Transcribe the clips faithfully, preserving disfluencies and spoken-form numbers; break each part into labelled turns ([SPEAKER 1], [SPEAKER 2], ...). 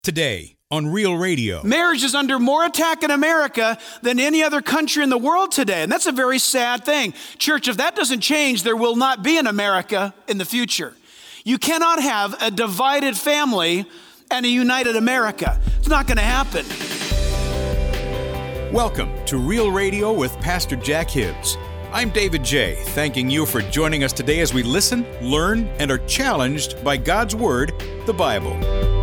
[SPEAKER 1] Today on Real Radio.
[SPEAKER 2] Marriage is under more attack in America than any other country in the world today. And that's a very sad thing. Church, if that doesn't change, there will not be an America in the future. You cannot have a divided family and a united America. It's not going to happen.
[SPEAKER 1] Welcome to Real Radio with Pastor Jack Hibbs. I'm David J., thanking you for joining us today as we listen, learn, and are challenged by God's Word, the Bible.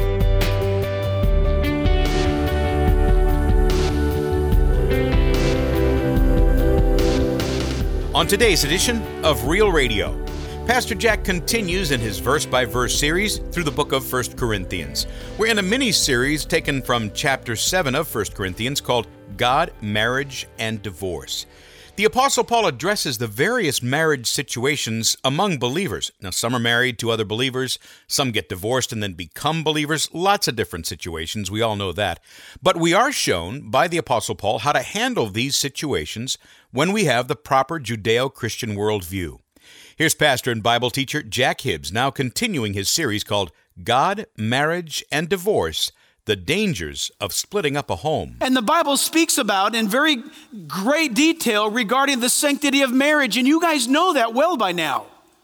[SPEAKER 1] On today's edition of Real Radio, Pastor Jack continues in his verse-by-verse series through the book of First Corinthians. We're in a mini-series taken from chapter seven of First Corinthians called God, Marriage, and Divorce. The Apostle Paul addresses the various marriage situations among believers. Now, some are married to other believers, some get divorced and then become believers, lots of different situations, we all know that. But we are shown by the Apostle Paul how to handle these situations when we have the proper Judeo-Christian worldview. Here's pastor and Bible teacher Jack Hibbs, now continuing his series called God, Marriage, and Divorce, the dangers of splitting up a home.
[SPEAKER 2] And the Bible speaks about in very great detail regarding the sanctity of marriage, and you guys know that well by now.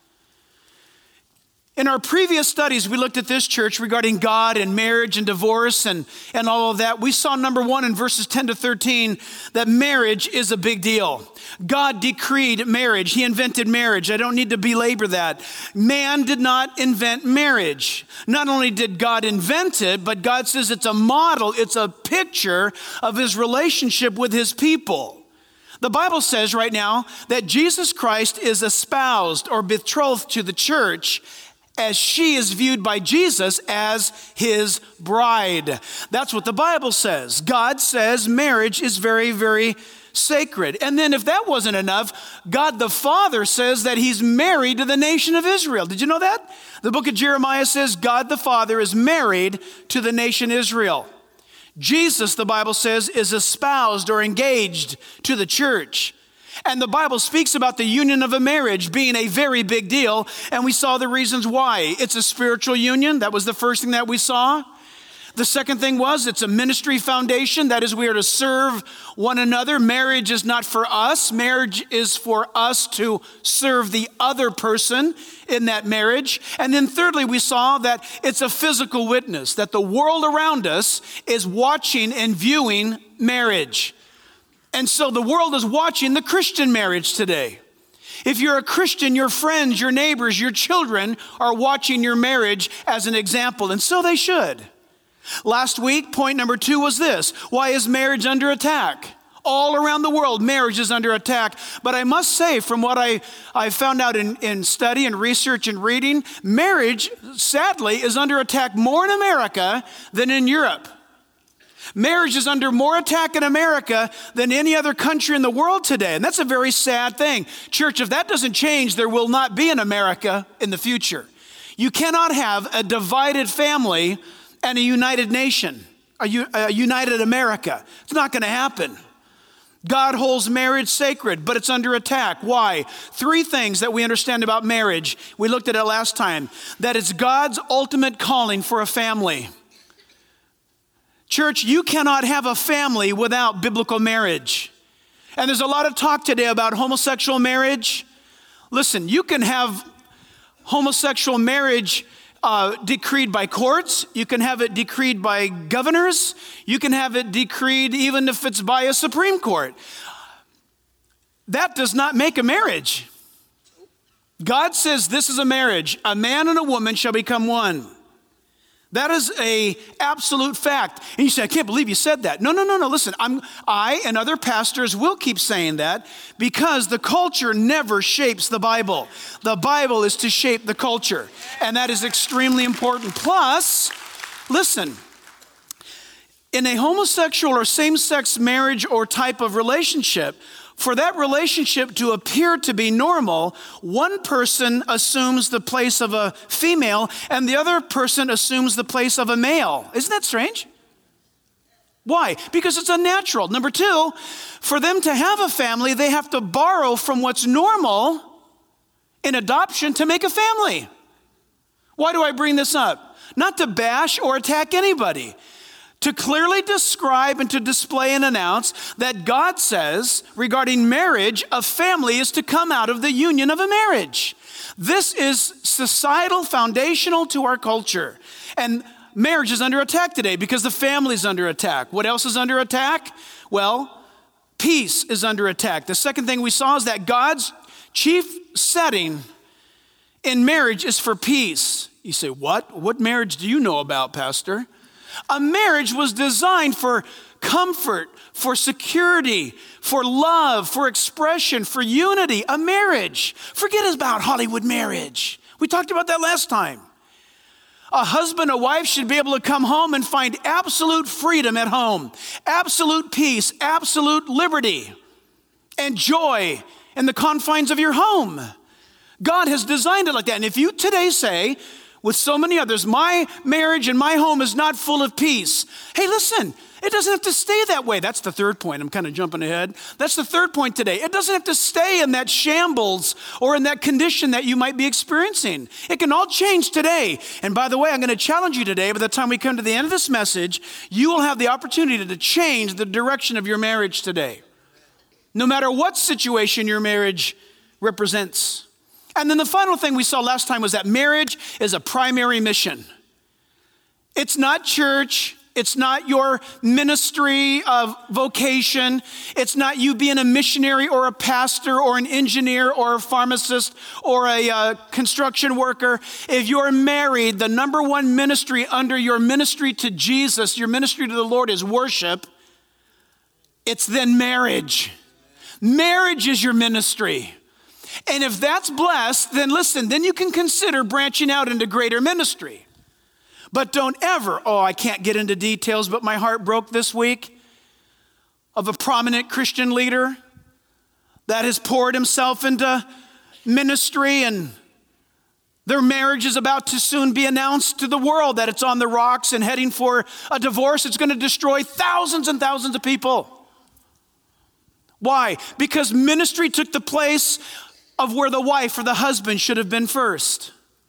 [SPEAKER 2] In our previous studies, we looked at this church regarding God and marriage and divorce and, and all of that. We saw, number one, in verses ten to thirteen, that marriage is a big deal. God decreed marriage. He invented marriage. I don't need to belabor that. Man did not invent marriage. Not only did God invent it, but God says it's a model, it's a picture of his relationship with his people. The Bible says right now that Jesus Christ is espoused or betrothed to the church as she is viewed by Jesus as his bride. That's what the Bible says. God says marriage is very, very sacred. And then if that wasn't enough, God the Father says that he's married to the nation of Israel. Did you know that? The book of Jeremiah says God the Father is married to the nation Israel. Jesus, the Bible says, is espoused or engaged to the church. And the Bible speaks about the union of a marriage being a very big deal, and we saw the reasons why. It's a spiritual union. That was the first thing that we saw. The second thing was it's a ministry foundation. That is, we are to serve one another. Marriage is not for us. Marriage is for us to serve the other person in that marriage. And then thirdly, we saw that it's a physical witness, that the world around us is watching and viewing marriage. And so the world is watching the Christian marriage today. If you're a Christian, your friends, your neighbors, your children are watching your marriage as an example, and so they should. Last week, point number two was this: why is marriage under attack? All around the world, marriage is under attack. But I must say, from what I, I found out in, in study and research and reading, marriage, sadly, is under attack more in America than in Europe. Marriage is under more attack in America than any other country in the world today. And that's a very sad thing. Church, if that doesn't change, there will not be an America in the future. You cannot have a divided family and a united nation, a, u- a united America. It's not going to happen. God holds marriage sacred, but it's under attack. Why? Three things that we understand about marriage. We looked at it last time. That it's God's ultimate calling for a family. Church, you cannot have a family without biblical marriage. And there's a lot of talk today about homosexual marriage. Listen, you can have homosexual marriage uh, decreed by courts. You can have it decreed by governors. You can have it decreed even if it's by a Supreme Court. That does not make a marriage. God says this is a marriage. A man and a woman shall become one. That is a absolute fact. And you say, I can't believe you said that. No, no, no, no. Listen, I'm, I and other pastors will keep saying that because the culture never shapes the Bible. The Bible is to shape the culture. And that is extremely important. Plus, listen, in a homosexual or same-sex marriage or type of relationship, for that relationship to appear to be normal, one person assumes the place of a female and the other person assumes the place of a male. Isn't that strange? Why? Because it's unnatural. Number two, for them to have a family, they have to borrow from what's normal in adoption to make a family. Why do I bring this up? not to bash or attack anybody, to clearly describe and to display and announce that God says regarding marriage, a family is to come out of the union of a marriage. This is societal, foundational to our culture. And marriage is under attack today because the family is under attack. What else is under attack? Well, peace is under attack. The second thing we saw is that God's chief setting in marriage is for peace. You say, what? What marriage do you know about, Pastor? A marriage was designed for comfort, for security, for love, for expression, for unity. A marriage. Forget about Hollywood marriage. We talked about that last time. A husband, a wife should be able to come home and find absolute freedom at home, absolute peace, absolute liberty, and joy in the confines of your home. God has designed it like that. And if you today say, with so many others, my marriage and my home is not full of peace. Hey, listen, it doesn't have to stay that way. That's the third point. I'm kind of jumping ahead. That's the third point today. It doesn't have to stay in that shambles or in that condition that you might be experiencing. It can all change today. And by the way, I'm going to challenge you today. By the time we come to the end of this message, you will have the opportunity to change the direction of your marriage today, no matter what situation your marriage represents. And then the final thing we saw last time was that marriage is a primary mission. It's not church. It's not your ministry of vocation. It's not you being a missionary or a pastor or an engineer or a pharmacist or a uh, construction worker. If you're married, the number one ministry under your ministry to Jesus, your ministry to the Lord is worship. It's then marriage. Marriage is your ministry. And if that's blessed, then listen, then you can consider branching out into greater ministry. But don't ever, oh, I can't get into details, but my heart broke this week of a prominent Christian leader that has poured himself into ministry, and their marriage is about to soon be announced to the world that it's on the rocks and heading for a divorce. It's going to destroy thousands and thousands of people. Why? Because ministry took the place of where the wife or the husband should have been first.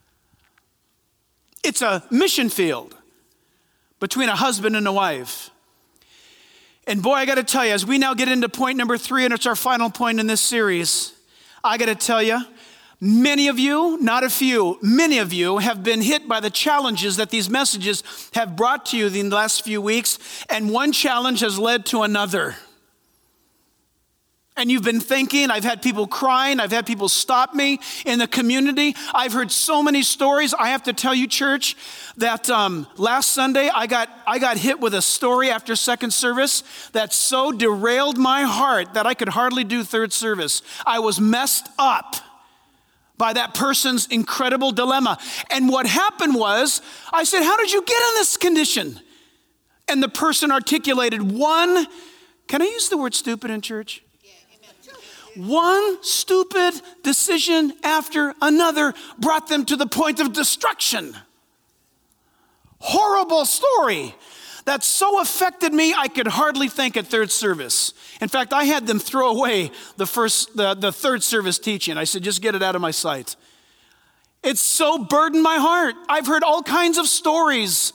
[SPEAKER 2] It's a mission field between a husband and a wife. And boy, I got to tell you, as we now get into point number three, and it's our final point in this series, I got to tell you, many of you, not a few, many of you have been hit by the challenges that these messages have brought to you in the last few weeks, and one challenge has led to another. And you've been thinking, I've had people crying, I've had people stop me in the community. I've heard so many stories. I have to tell you, church, that um, last Sunday I got I got hit with a story after second service that so derailed my heart that I could hardly do third service. I was messed up by that person's incredible dilemma. And what happened was, I said, how did you get in this condition? And the person articulated one, can I use the word stupid in church? One stupid decision after another brought them to the point of destruction. Horrible story that so affected me I could hardly think at third service. In fact, I had them throw away the first, the, the third service teaching. I said, just get it out of my sight. It so burdened my heart. I've heard all kinds of stories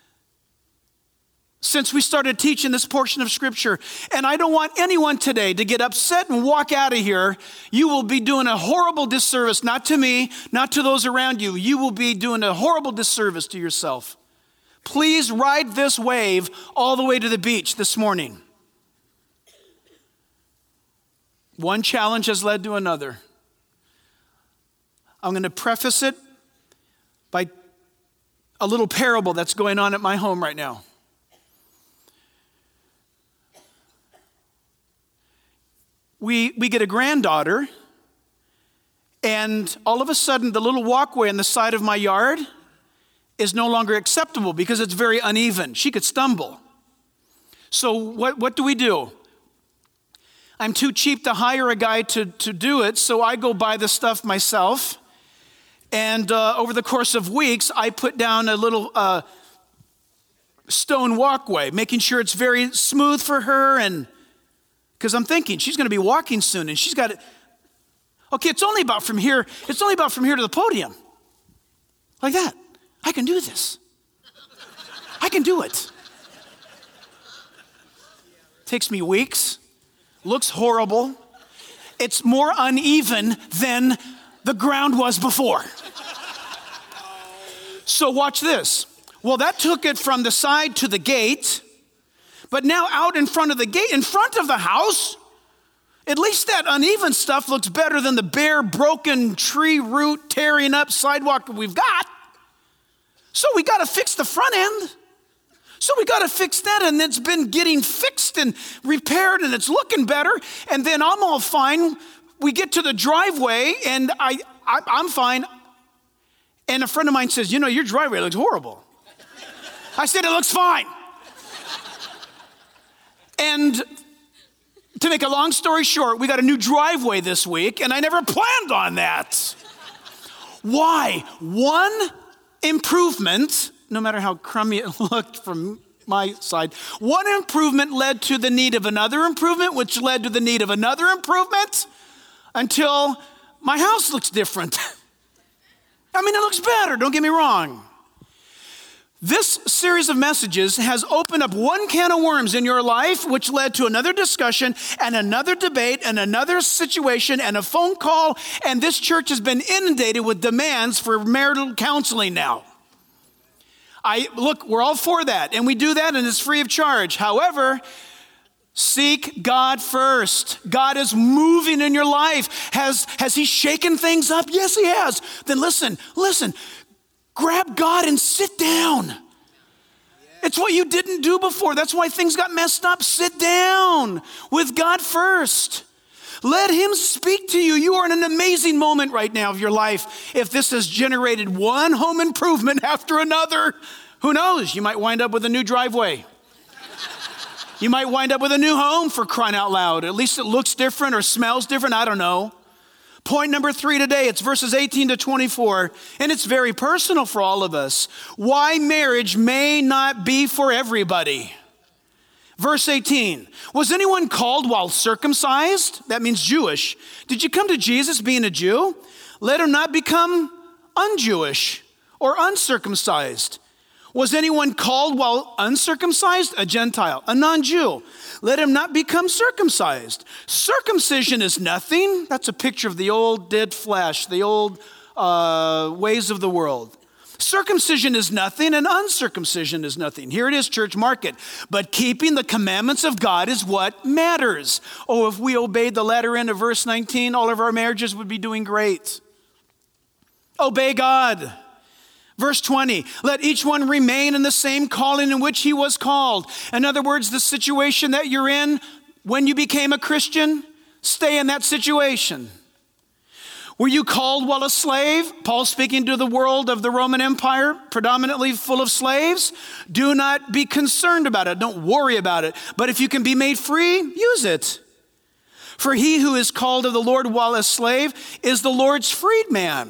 [SPEAKER 2] since we started teaching this portion of Scripture. And I don't want anyone today to get upset and walk out of here. You will be doing a horrible disservice, not to me, not to those around you. You will be doing a horrible disservice to yourself. Please ride this wave all the way to the beach this morning. One challenge has led to another. I'm going to preface it by a little parable that's going on at my home right now. We we get a granddaughter, and all of a sudden the little walkway on the side of my yard is no longer acceptable because it's very uneven. She could stumble. So what, what do we do? I'm too cheap to hire a guy to, to do it, so I go buy the stuff myself. And uh, over the course of weeks, I put down a little uh, stone walkway, making sure it's very smooth for her, and because I'm thinking she's going to be walking soon, and she's got it. Okay, it's only about from here. It's only about from here to the podium, like that. I can do this. I can do it. Takes me weeks, looks horrible. It's more uneven than the ground was before. So watch this. Well, that took it from the side to the gate, but now out in front of the gate, in front of the house, at least that uneven stuff looks better than the bare, broken tree root tearing up sidewalk that we've got. So we got to fix the front end. So we got to fix that, and it's been getting fixed and repaired, and it's looking better. And then I'm all fine. We get to the driveway, and I, I I'm fine. And a friend of mine says, you know, your driveway looks horrible. I said, it looks fine. And to make a long story short, we got a new driveway this week, and I never planned on that. Why? One improvement, no matter how crummy it looked from my side, one improvement led to the need of another improvement, which led to the need of another improvement, until my house looks different. I mean, it looks better, don't get me wrong. This series of messages has opened up one can of worms in your life, which led to another discussion and another debate and another situation and a phone call, and this church has been inundated with demands for marital counseling now. I look, we're all for that, and we do that, and it's free of charge. However, seek God first. God is moving in your life. Has, has he shaken things up? Yes, he has. Then listen, listen. Grab God and sit down. It's what you didn't do before. That's why things got messed up. Sit down with God first. Let him speak to you. You are in an amazing moment right now of your life. If this has generated one home improvement after another, who knows? You might wind up with a new driveway. You might wind up with a new home, for crying out loud. At least it looks different or smells different. I don't know. Point number three today, it's verses eighteen to twenty-four, and it's very personal for all of us. Why marriage may not be for everybody. Verse eighteen, was anyone called while circumcised? That means Jewish. Did you come to Jesus being a Jew? Let him not become un-Jewish or uncircumcised. Was anyone called while uncircumcised? A Gentile, a non-Jew. Let him not become circumcised. Circumcision is nothing. That's a picture of the old dead flesh, the old uh, ways of the world. Circumcision is nothing and uncircumcision is nothing. Here it is, church, mark it. But keeping the commandments of God is what matters. Oh, if we obeyed the latter end of verse nineteen, all of our marriages would be doing great. Obey God. Verse twenty, let each one remain in the same calling in which he was called. In other words, the situation that you're in when you became a Christian, stay in that situation. Were you called while a slave? Paul speaking to the world of the Roman Empire, predominantly full of slaves. Do not be concerned about it. Don't worry about it. But if you can be made free, use it. For he who is called of the Lord while a slave is the Lord's freedman.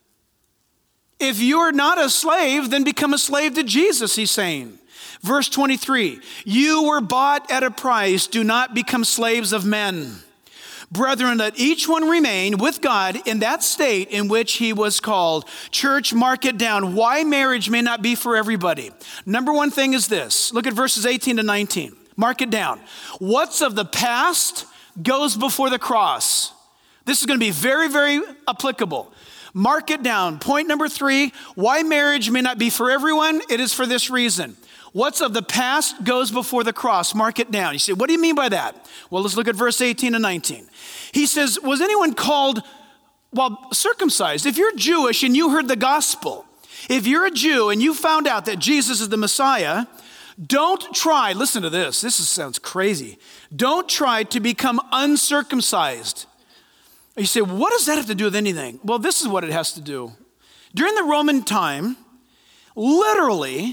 [SPEAKER 2] If you're not a slave, then become a slave to Jesus, he's saying. Verse twenty-three, you were bought at a price. Do not become slaves of men. Brethren, let each one remain with God in that state in which he was called. Church, mark it down. Why marriage may not be for everybody. Number one thing is this. Look at verses eighteen to nineteen. Mark it down. What's of the past goes before the cross. This is going to be very, very applicable. Mark it down. Point number three, why marriage may not be for everyone. It is for this reason. What's of the past goes before the cross. Mark it down. You say, what do you mean by that? Well, let's look at verse eighteen and nineteen. He says, was anyone called while circumcised? If you're Jewish and you heard the gospel, if you're a Jew and you found out that Jesus is the Messiah, don't try, listen to this, this is, sounds crazy. Don't try to become uncircumcised. You say, what does that have to do with anything? Well, this is what it has to do. During the Roman time, literally,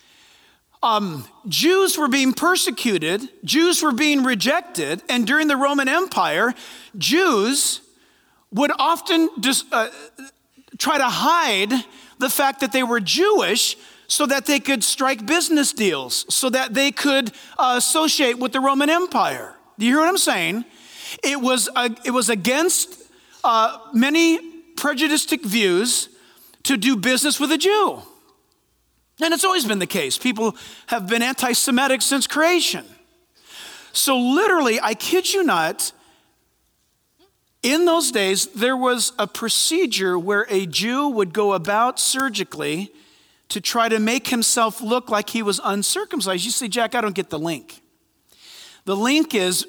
[SPEAKER 2] um, Jews were being persecuted, Jews were being rejected, and during the Roman Empire, Jews would often just uh, try to hide the fact that they were Jewish so that they could strike business deals, so that they could uh, associate with the Roman Empire. Do you hear what I'm saying? It was uh, it was against uh, many prejudiced views to do business with a Jew. And it's always been the case. People have been anti-Semitic since creation. So literally, I kid you not, in those days, there was a procedure where a Jew would go about surgically to try to make himself look like he was uncircumcised. You say, Jack, I don't get the link. The link is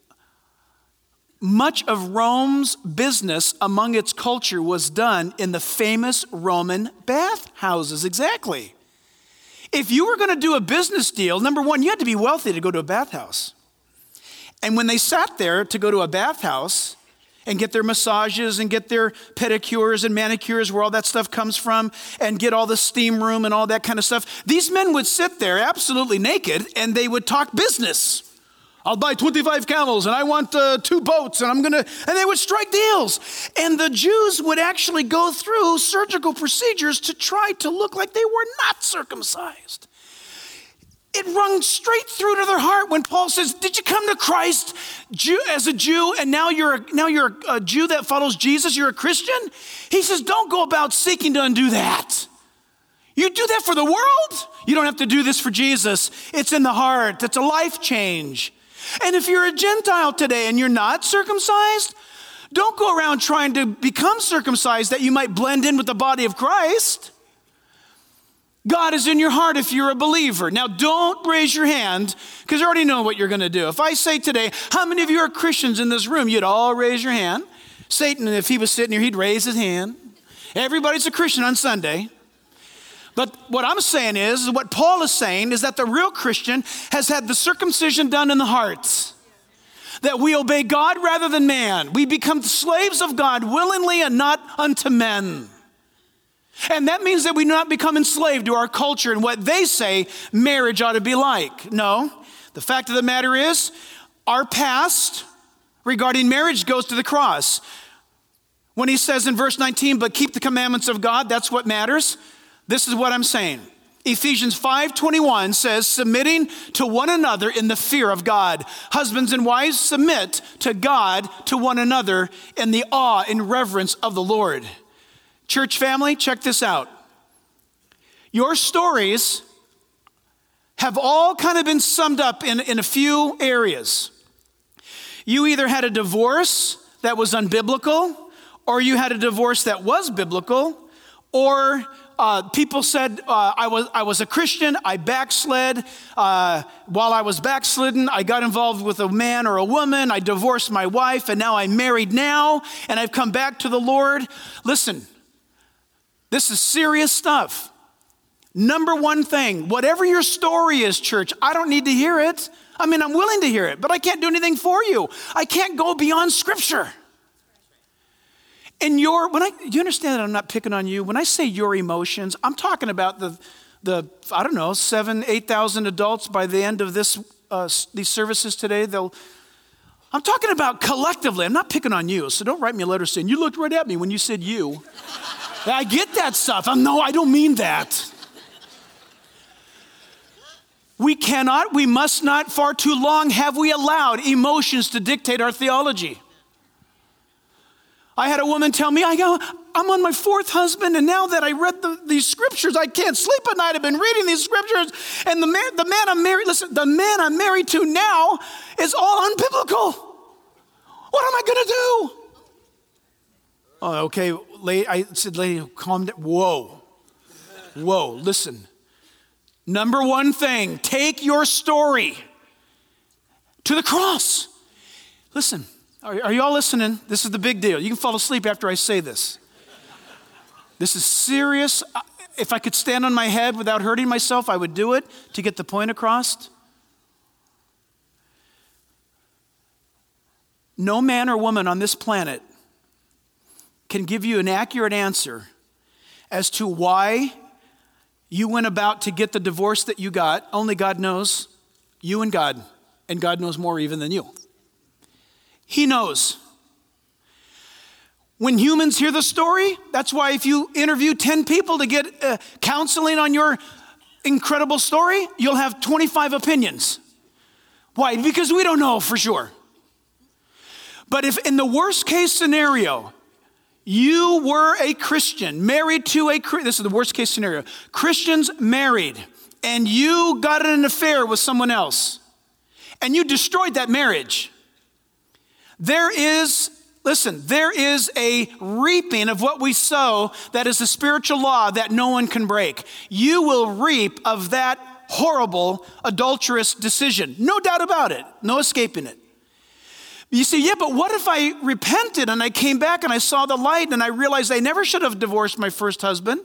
[SPEAKER 2] much of Rome's business among its culture was done in the famous Roman bathhouses. Exactly. If you were going to do a business deal, number one, you had to be wealthy to go to a bathhouse. And when they sat there to go to a bathhouse and get their massages and get their pedicures and manicures, where all that stuff comes from, and get all the steam room and all that kind of stuff, these men would sit there absolutely naked and they would talk business. I'll buy twenty-five camels and I want uh, two boats and I'm going to, and they would strike deals. And the Jews would actually go through surgical procedures to try to look like they were not circumcised. It rung straight through to their heart when Paul says, did you come to Christ Jew, as a Jew and now you're, a, now you're a Jew that follows Jesus, you're a Christian? He says, don't go about seeking to undo that. You do that for the world. You don't have to do this for Jesus. It's in the heart. It's a life change. And if you're a Gentile today and you're not circumcised, don't go around trying to become circumcised that you might blend in with the body of Christ. God is in your heart if you're a believer. Now, don't raise your hand because you already know what you're going to do. If I say today, how many of you are Christians in this room? You'd all raise your hand. Satan, if he was sitting here, he'd raise his hand. Everybody's a Christian on Sunday. But what I'm saying is, what Paul is saying is that the real Christian has had the circumcision done in the heart. That we obey God rather than man. We become slaves of God willingly and not unto men. And that means that we do not become enslaved to our culture and what they say marriage ought to be like. No, the fact of the matter is, our past regarding marriage goes to the cross. When he says in verse nineteen, but keep the commandments of God, that's what matters. This is what I'm saying. Ephesians five twenty-one says, submitting to one another in the fear of God. Husbands and wives, submit to God, to one another in the awe and reverence of the Lord. Church family, check this out. Your stories have all kind of been summed up in, in a few areas. You either had a divorce that was unbiblical, or you had a divorce that was biblical, or uh, people said, uh, I was I was a Christian, I backslid. Uh, while I was backslidden, I got involved with a man or a woman, I divorced my wife, and now I'm married now, and I've come back to the Lord. Listen. This is serious stuff. Number one thing, whatever your story is, church, I don't need to hear it. I mean, I'm willing to hear it, but I can't do anything for you. I can't go beyond Scripture. And your, when I, do you understand that I'm not picking on you? When I say your emotions, I'm talking about the, the I don't know, seven, eight thousand adults by the end of this, uh, these services today. They'll. I'm talking about collectively. I'm not picking on you, so don't write me a letter saying you looked right at me when you said you. I get that stuff. I'm, no, I don't mean that. We cannot, we must not, for too long have we allowed emotions to dictate our theology. I had a woman tell me, I go, I'm on my fourth husband, and now that I read the, these scriptures, I can't sleep at night. I've been reading these scriptures, and the man, the man I'm married, listen, the man I'm married to now is all unbiblical. What am I going to do? Oh, okay, lady, I said, lady, calm down. Whoa, whoa, listen. Number one thing, take your story to the cross. Listen, are, are you all listening? This is the big deal. You can fall asleep after I say this. This is serious. If I could stand on my head without hurting myself, I would do it to get the point across. No man or woman on this planet can give you an accurate answer as to why you went about to get the divorce that you got. Only God knows, you and God, and God knows more even than you. He knows. When humans hear the story, that's why if you interview ten people to get uh, counseling on your incredible story, you'll have twenty-five opinions. Why? Because we don't know for sure. But if in the worst case scenario, You were a Christian, married to a, this is the worst case scenario, Christians married, and you got in an affair with someone else, and you destroyed that marriage. There is, listen, there is a reaping of what we sow that is a spiritual law that no one can break. You will reap of that horrible, adulterous decision. No doubt about it. No escaping it. You say, yeah, but what if I repented and I came back and I saw the light and I realized I never should have divorced my first husband?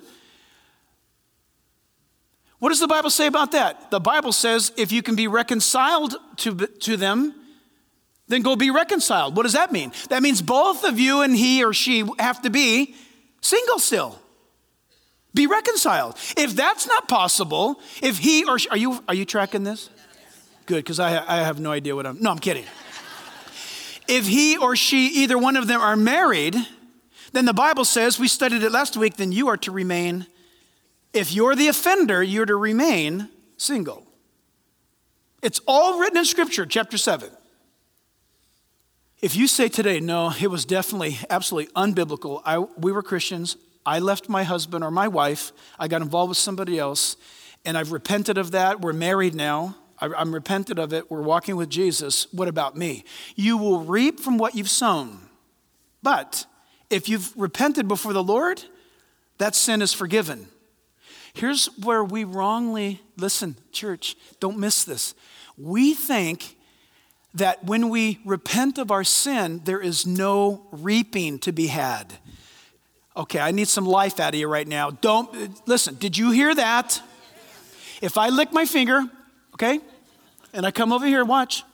[SPEAKER 2] What does the Bible say about that? The Bible says if you can be reconciled to, to them, then go be reconciled. What does that mean? That means both of you and he or she have to be single still. Be reconciled. If that's not possible, if he or she, are you, are you tracking this? Good, because I, I have no idea what I'm, no, I'm kidding. If he or she, either one of them are married, then the Bible says, we studied it last week, then you are to remain, if you're the offender, you're to remain single. It's all written in Scripture, chapter seven. If you say today, no, it was definitely absolutely unbiblical. I, we were Christians. I left my husband or my wife. I got involved with somebody else, and I've repented of that. We're married now. I'm repentant of it. We're walking with Jesus. What about me? You will reap from what you've sown. But if you've repented before the Lord, that sin is forgiven. Here's where we wrongly, listen, church, don't miss this. We think that when we repent of our sin, there is no reaping to be had. Okay, I need some life out of you right now. Don't, listen, did you hear that? If I lick my finger, okay? And I come over here, watch.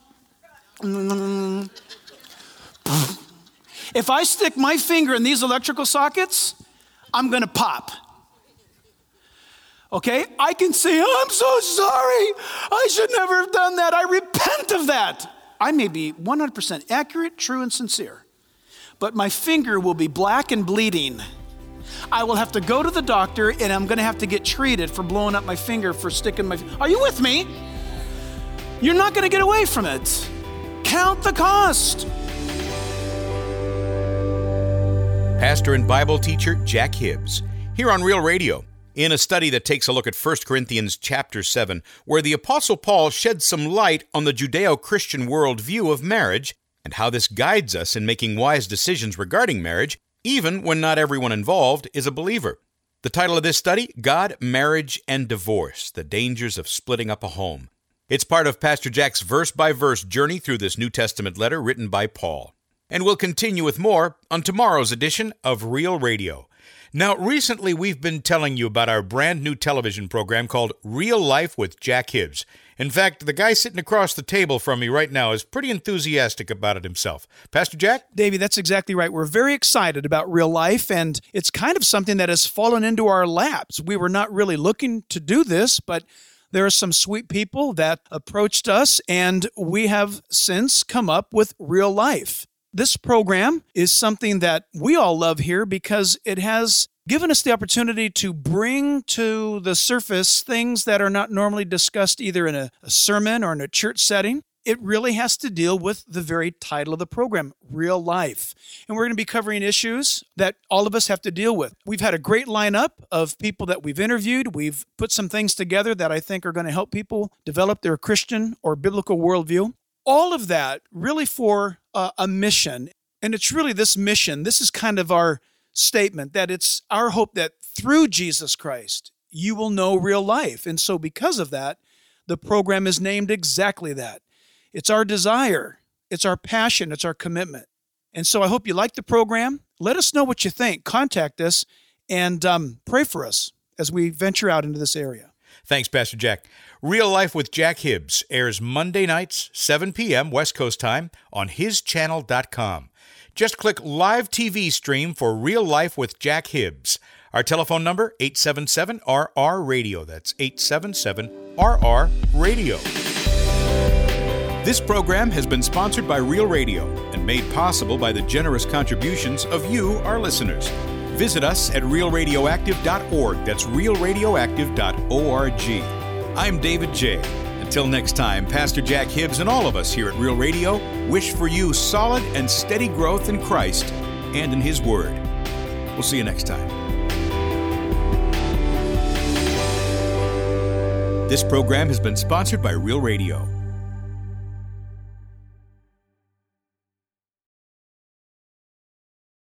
[SPEAKER 2] If I stick my finger in these electrical sockets, I'm gonna pop. Okay? I can say, oh, I'm so sorry. I should never have done that. I repent of that. I may be one hundred percent accurate, true, and sincere, but my finger will be black and bleeding. I will have to go to the doctor, and I'm gonna have to get treated for blowing up my finger, for sticking my, are you with me? You're not gonna get away from it. Count the cost.
[SPEAKER 1] Pastor and Bible teacher Jack Hibbs, here on Real Radio, in a study that takes a look at First Corinthians chapter seven, where the Apostle Paul sheds some light on the Judeo-Christian worldview of marriage and how this guides us in making wise decisions regarding marriage, even when not everyone involved is a believer. The title of this study, God, Marriage, and Divorce, the Dangers of Splitting Up a Home. It's part of Pastor Jack's verse-by-verse journey through this New Testament letter written by Paul. And we'll continue with more on tomorrow's edition of Real Radio. Now, recently we've been telling you about our brand new television program called Real Life with Jack Hibbs. In fact, the guy sitting across the table from me right now is pretty enthusiastic about it himself. Pastor Jack?
[SPEAKER 2] Davey, that's exactly right. We're very excited about Real Life, and it's kind of something that has fallen into our laps. We were not really looking to do this, but there are some sweet people that approached us, and we have since come up with Real Life. This program is something that we all love here because it has given us the opportunity to bring to the surface things that are not normally discussed either in a, a sermon or in a church setting. It really has to deal with the very title of the program, Real Life. And we're going to be covering issues that all of us have to deal with. We've had a great lineup of people that we've interviewed. We've put some things together that I think are going to help people develop their Christian or biblical worldview. All of that really for uh, a mission. And it's really this mission. This is kind of our statement, that it's our hope that through Jesus Christ, you will know real life. And so because of that, the program is named exactly that. It's our desire. It's our passion. It's our commitment. And so I hope you like the program. Let us know what you think. Contact us and um, pray for us as we venture out into this area.
[SPEAKER 1] Thanks, Pastor Jack. Real Life with Jack Hibbs airs Monday nights, seven p.m. West Coast time on his channel dot com. Just click Live T V Stream for Real Life with Jack Hibbs. Our telephone number, eight seven seven R R radio. That's eight seven seven R R radio. This program has been sponsored by Real Radio and made possible by the generous contributions of you, our listeners. Visit us at real radioactive dot org. That's real radioactive dot org. I'm David J. Until next time, Pastor Jack Hibbs and all of us here at Real Radio wish for you solid and steady growth in Christ and in His Word. We'll see you next time. This program has been sponsored by Real Radio.